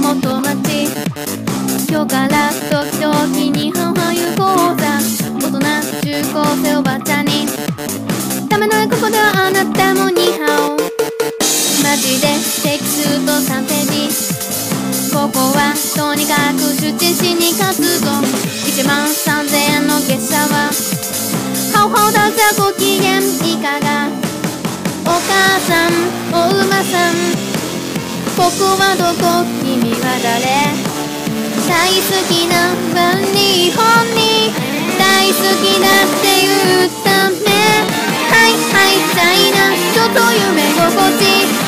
元町。今日から時々にハンハン言う講座。大人中高生おばちゃんにダメなここではあなたもニーハオ。マジでテキスト3ページ。ここはとにかく出陳しに活動。13000円の月謝はハオハオだぜ。ご機嫌いかが。お母さんお馬さん、ここはどこ、君は誰。大好きな日本に大好きだって言ったね。はいはいチャイナちょっと夢心地。